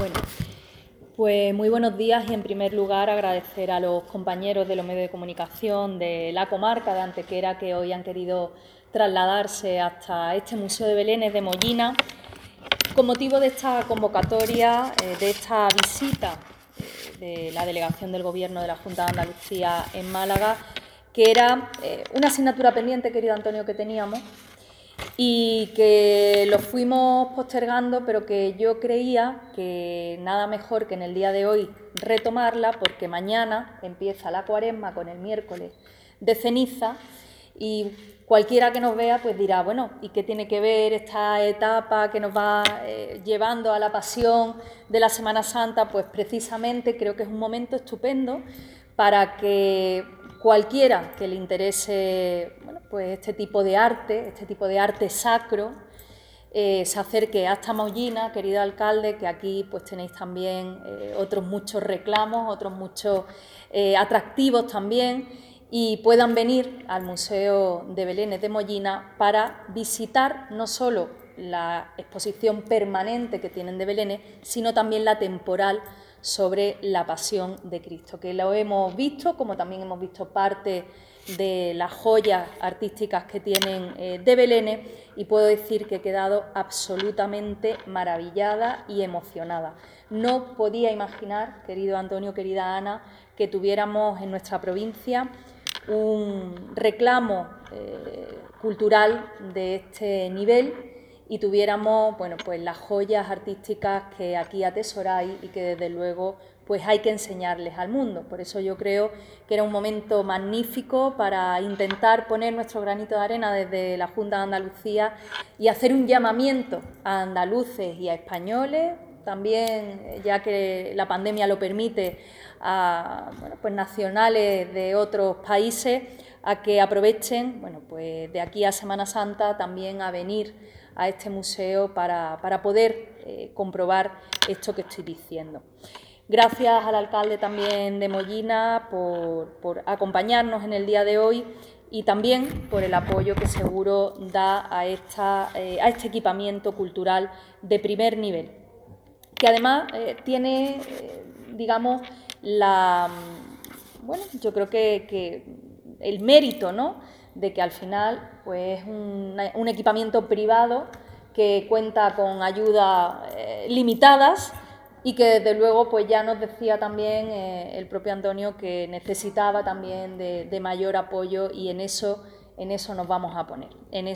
Bueno, pues muy buenos días y en primer lugar agradecer a los compañeros de los medios de comunicación de la comarca de Antequera que hoy han querido trasladarse hasta este Museo de Belénes de Mollina con motivo de esta convocatoria, de esta visita de la delegación del Gobierno de la Junta de Andalucía en Málaga, que era una asignatura pendiente, querido Antonio, que teníamos y que lo fuimos postergando, pero que yo creía que nada mejor que en el día de hoy retomarla, porque mañana empieza la Cuaresma con el miércoles de ceniza y cualquiera que nos vea pues dirá, bueno, ¿y qué tiene que ver esta etapa que nos va llevando a la pasión de la Semana Santa? Pues precisamente creo que es un momento estupendo para que cualquiera que le interese pues este tipo de arte sacro, se acerque hasta Mollina, querido alcalde, que aquí pues tenéis también otros muchos reclamos, otros muchos atractivos también, y puedan venir al Museo de Belénes de Mollina para visitar no solo la exposición permanente que tienen de Belénes, sino también la temporal sobre la Pasión de Cristo, que lo hemos visto, como también hemos visto parte de las joyas artísticas que tienen de Belénes, y puedo decir que he quedado absolutamente maravillada y emocionada. No podía imaginar, querido Antonio, querida Ana, que tuviéramos en nuestra provincia un reclamo cultural de este nivel y tuviéramos pues las joyas artísticas que aquí atesoráis y que desde luego pues hay que enseñarles al mundo. Por eso yo creo que era un momento magnífico para intentar poner nuestro granito de arena desde la Junta de Andalucía y hacer un llamamiento a andaluces y a españoles, también, ya que la pandemia lo permite, a pues nacionales de otros países, a que aprovechen pues de aquí a Semana Santa también a venir a este museo para poder comprobar esto que estoy diciendo. Gracias al alcalde también de Mollina por acompañarnos en el día de hoy y también por el apoyo que seguro da a este equipamiento cultural de primer nivel, que además tiene, digamos, yo creo que el mérito, ¿no?, de que al final pues, es un equipamiento privado que cuenta con ayudas limitadas y que desde luego pues ya nos decía también el propio Antonio que necesitaba también de mayor apoyo, y en eso nos vamos a poner,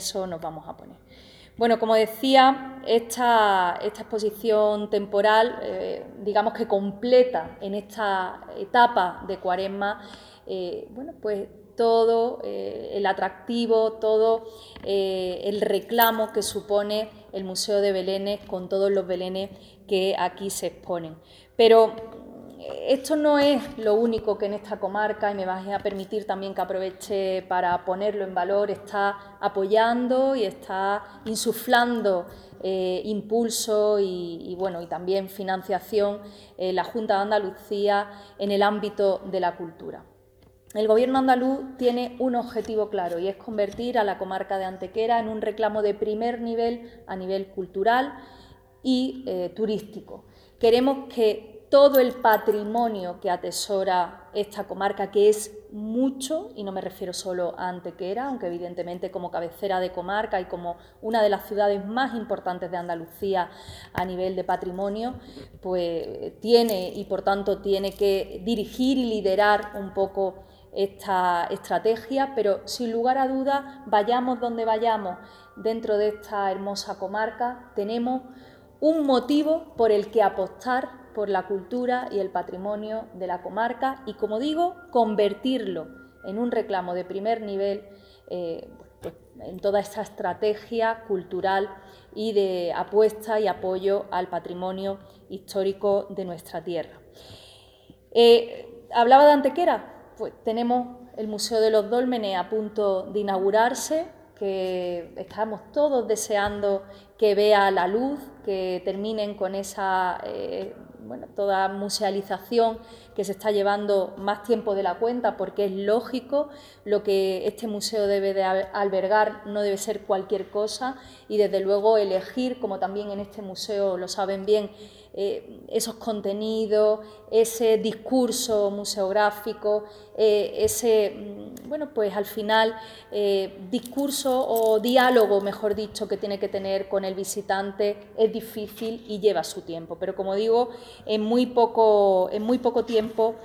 Bueno, como decía, esta exposición temporal, digamos que completa en esta etapa de Cuaresma, pues todo el atractivo, todo el reclamo que supone el Museo de Belénes con todos los Belénes que aquí se exponen. Pero esto no es lo único que en esta comarca, y me vais a permitir también que aproveche para ponerlo en valor, está apoyando y está insuflando impulso y también financiación la Junta de Andalucía en el ámbito de la cultura. El Gobierno andaluz tiene un objetivo claro y es convertir a la comarca de Antequera en un reclamo de primer nivel a nivel cultural y turístico. Queremos que todo el patrimonio que atesora esta comarca, que es mucho, y no me refiero solo a Antequera, aunque evidentemente como cabecera de comarca y como una de las ciudades más importantes de Andalucía a nivel de patrimonio, pues tiene y por tanto tiene que dirigir y liderar un poco esta estrategia, pero sin lugar a dudas, vayamos donde vayamos dentro de esta hermosa comarca, tenemos un motivo por el que apostar por la cultura y el patrimonio de la comarca y, como digo, convertirlo en un reclamo de primer nivel pues, en toda esta estrategia cultural y de apuesta y apoyo al patrimonio histórico de nuestra tierra. Hablaba de Antequera. Pues tenemos el Museo de los Dólmenes a punto de inaugurarse, que estamos todos deseando que vea la luz, que terminen con esa toda musealización que se está llevando más tiempo de la cuenta, porque es lógico, lo que este museo debe de albergar no debe ser cualquier cosa, y desde luego elegir, como también en este museo lo saben bien, esos contenidos, ese discurso museográfico, bueno, pues al final discurso o diálogo, mejor dicho, que tiene que tener con el visitante es difícil y lleva su tiempo. Pero como digo, en muy poco tiempo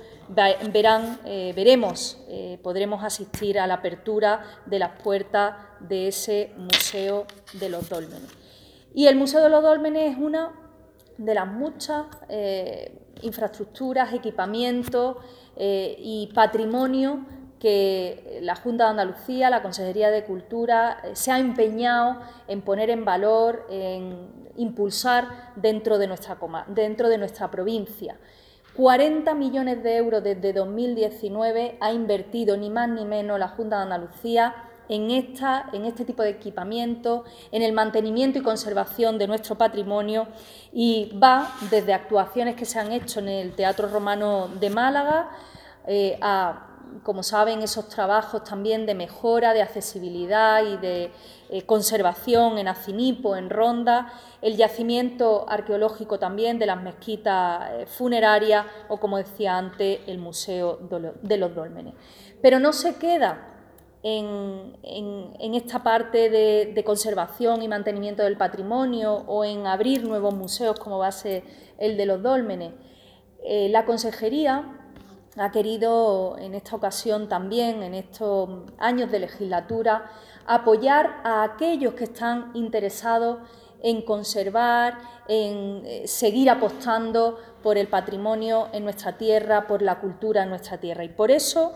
podremos asistir a la apertura de las puertas de ese Museo de los Dólmenes. Y el Museo de los Dólmenes es una de las muchas infraestructuras, equipamientos y patrimonio que la Junta de Andalucía, la Consejería de Cultura, se ha empeñado en poner en valor, en impulsar dentro de nuestra provincia. 40 millones de euros desde 2019 ha invertido ni más ni menos la Junta de Andalucía en este tipo de equipamiento, en el mantenimiento y conservación de nuestro patrimonio, y va desde actuaciones que se han hecho en el Teatro Romano de Málaga a, como saben, esos trabajos también de mejora, de accesibilidad y de conservación en Acinipo, en Ronda, el yacimiento arqueológico también de las mezquitas funerarias o, como decía antes, el Museo de los Dólmenes. Pero no se queda en esta parte de conservación y mantenimiento del patrimonio o en abrir nuevos museos como va a ser el de los Dólmenes. La Consejería ha querido en esta ocasión también, en estos años de legislatura, apoyar a aquellos que están interesados en conservar, en seguir apostando por el patrimonio en nuestra tierra, por la cultura en nuestra tierra. Y por eso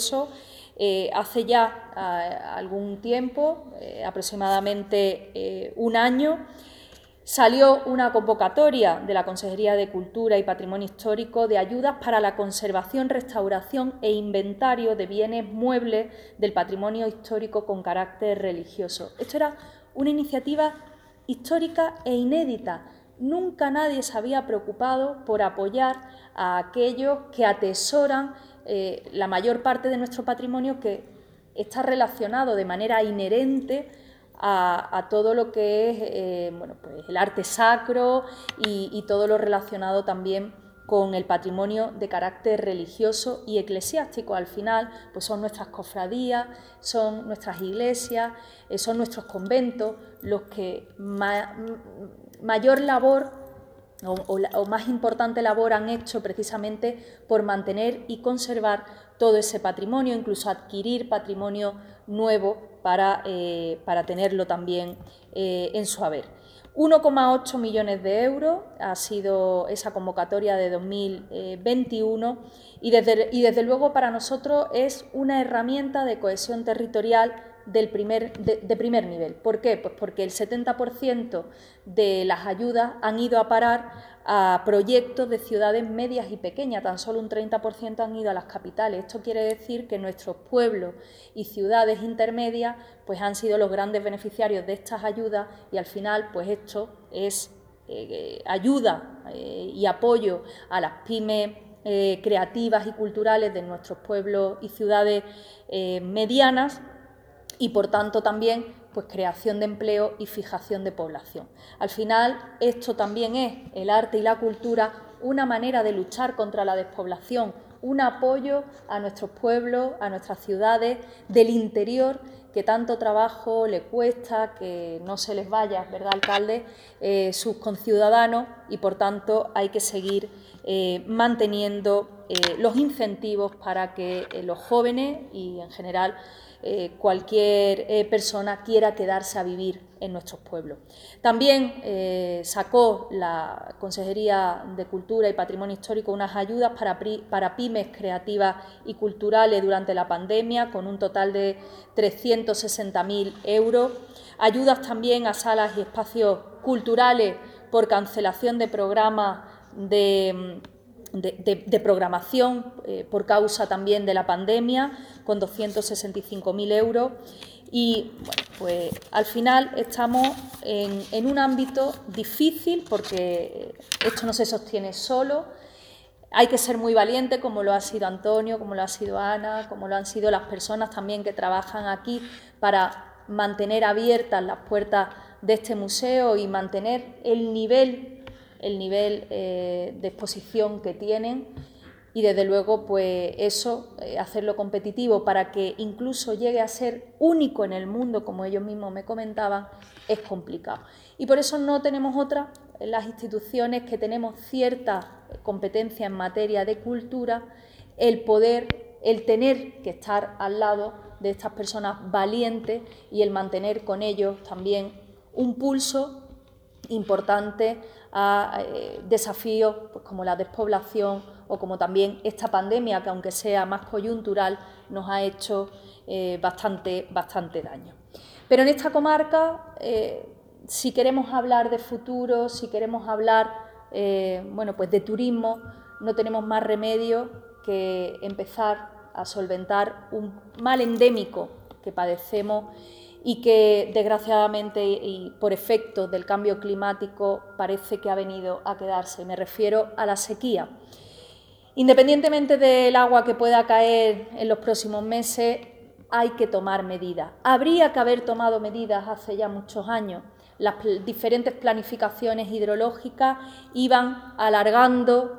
hace ya algún tiempo, aproximadamente un año, salió una convocatoria de la Consejería de Cultura y Patrimonio Histórico de ayudas para la conservación, restauración e inventario de bienes muebles del patrimonio histórico con carácter religioso. Esto era una iniciativa histórica e inédita. Nunca nadie se había preocupado por apoyar a aquellos que atesoran la mayor parte de nuestro patrimonio, que está relacionado de manera inherente a todo lo que es pues el arte sacro y todo lo relacionado también con el patrimonio de carácter religioso y eclesiástico. Al final, pues son nuestras cofradías, son nuestras iglesias, son nuestros conventos los que mayor labor o más importante labor han hecho precisamente por mantener y conservar todo ese patrimonio, incluso adquirir patrimonio nuevo para tenerlo también en su haber. 1,8 millones de euros ha sido esa convocatoria de 2021 y desde luego para nosotros es una herramienta de cohesión territorial de primer nivel. ¿Por qué? Pues porque el 70% de las ayudas han ido a parar a proyectos de ciudades medias y pequeñas, tan solo un 30% han ido a las capitales. Esto quiere decir que nuestros pueblos y ciudades intermedias pues han sido los grandes beneficiarios de estas ayudas, y al final pues esto es ayuda y apoyo a las pymes creativas y culturales de nuestros pueblos y ciudades medianas, y por tanto también pues creación de empleo y fijación de población. Al final esto también es, el arte y la cultura, una manera de luchar contra la despoblación, un apoyo a nuestros pueblos, a nuestras ciudades del interior, que tanto trabajo le cuesta, que no se les vaya, ¿verdad, alcalde?, sus conciudadanos, y por tanto hay que seguir manteniendo los incentivos para que los jóvenes y en general cualquier persona quiera quedarse a vivir en nuestros pueblos. También sacó la Consejería de Cultura y Patrimonio Histórico unas ayudas para pymes creativas y culturales durante la pandemia, con un total de 360.000 euros. Ayudas también a salas y espacios culturales por cancelación de programas de programación por causa también de la pandemia, con 265.000 euros. Y bueno, pues al final estamos en un ámbito difícil, porque esto no se sostiene solo. Hay que ser muy valiente, como lo ha sido Antonio, como lo ha sido Ana, como lo han sido las personas también que trabajan aquí, para mantener abiertas las puertas de este museo y mantener el nivel el nivel de exposición que tienen y, desde luego, pues eso, hacerlo competitivo para que incluso llegue a ser único en el mundo, como ellos mismos me comentaban, es complicado. Y por eso no tenemos otra, las instituciones que tenemos cierta competencia en materia de cultura, el tener que estar al lado de estas personas valientes y el mantener con ellos también un pulso importante a desafíos pues, como la despoblación o como también esta pandemia, que aunque sea más coyuntural, nos ha hecho bastante daño. Pero en esta comarca, si queremos hablar de futuro, si queremos hablar pues de turismo, no tenemos más remedio que empezar a solventar un mal endémico que padecemos y que, desgraciadamente, y por efectos del cambio climático, parece que ha venido a quedarse. Me refiero a la sequía. Independientemente del agua que pueda caer en los próximos meses, hay que tomar medidas. Habría que haber tomado medidas hace ya muchos años. Las diferentes planificaciones hidrológicas iban alargando,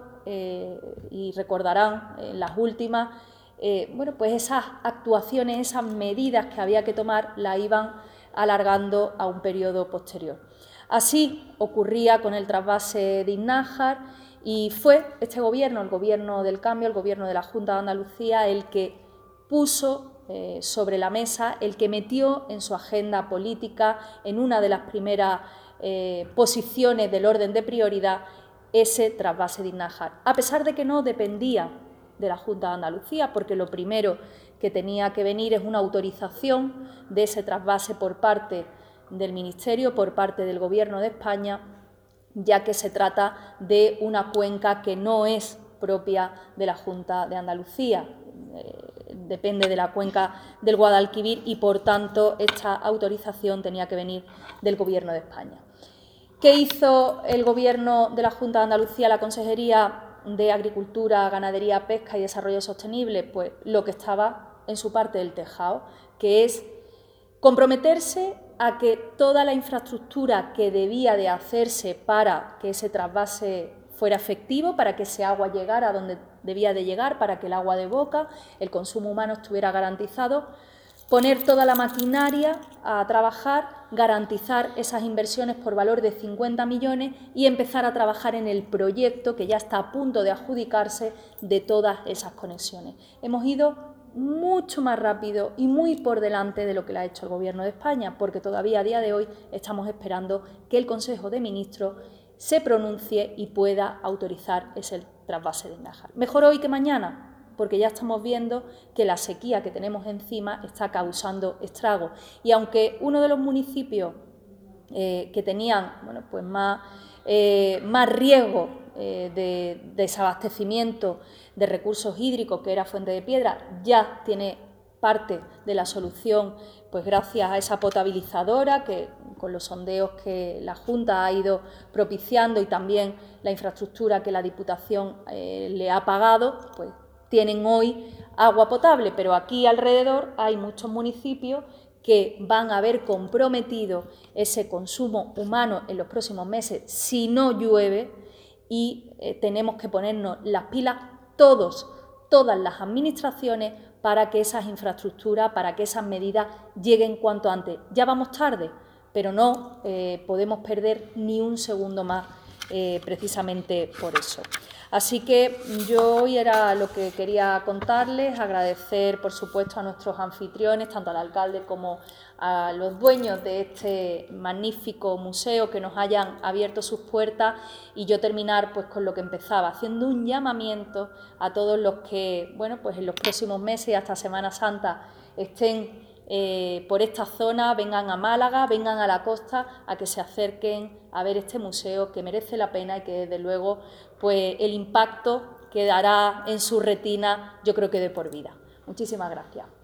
y recordarán las últimas, pues esas actuaciones, esas medidas que había que tomar, las iban alargando a un periodo posterior. Así ocurría con el trasvase de Iznájar y fue este Gobierno, el Gobierno del Cambio, el Gobierno de la Junta de Andalucía, el que puso sobre la mesa, el que metió en su agenda política, en una de las primeras posiciones del orden de prioridad, ese trasvase de Iznájar, a pesar de que no dependía de la Junta de Andalucía, porque lo primero que tenía que venir es una autorización de ese trasvase por parte del Ministerio, por parte del Gobierno de España, ya que se trata de una cuenca que no es propia de la Junta de Andalucía, depende de la cuenca del Guadalquivir y, por tanto, esta autorización tenía que venir del Gobierno de España. ¿Qué hizo el Gobierno de la Junta de Andalucía, la Consejería de Agricultura, Ganadería, Pesca y Desarrollo Sostenible? Pues lo que estaba en su parte del tejado, que es comprometerse a que toda la infraestructura que debía de hacerse para que ese trasvase fuera efectivo, para que ese agua llegara a donde debía de llegar, para que el agua de boca, el consumo humano estuviera garantizado, poner toda la maquinaria a trabajar, garantizar esas inversiones por valor de 50 millones y empezar a trabajar en el proyecto que ya está a punto de adjudicarse de todas esas conexiones. Hemos ido mucho más rápido y muy por delante de lo que le ha hecho el Gobierno de España, porque todavía a día de hoy estamos esperando que el Consejo de Ministros se pronuncie y pueda autorizar ese trasvase de Iznájar. Mejor hoy que mañana, porque ya estamos viendo que la sequía que tenemos encima está causando estragos. Y aunque uno de los municipios que tenían pues más riesgo de desabastecimiento de recursos hídricos, que era Fuente de Piedra, ya tiene parte de la solución, pues gracias a esa potabilizadora que con los sondeos que la Junta ha ido propiciando y también la infraestructura que la Diputación le ha pagado, pues tienen hoy agua potable, pero aquí alrededor hay muchos municipios que van a ver comprometido ese consumo humano en los próximos meses si no llueve y tenemos que ponernos las pilas todas las administraciones para que esas infraestructuras, para que esas medidas lleguen cuanto antes. Ya vamos tarde, pero no podemos perder ni un segundo más precisamente por eso. Así que yo hoy era lo que quería contarles, agradecer por supuesto a nuestros anfitriones, tanto al alcalde como a los dueños de este magnífico museo que nos hayan abierto sus puertas y yo terminar pues con lo que empezaba, haciendo un llamamiento a todos los que pues en los próximos meses hasta Semana Santa estén por esta zona, vengan a Málaga, vengan a la costa, a que se acerquen a ver este museo que merece la pena y que desde luego pues el impacto quedará en su retina, yo creo que de por vida. Muchísimas gracias.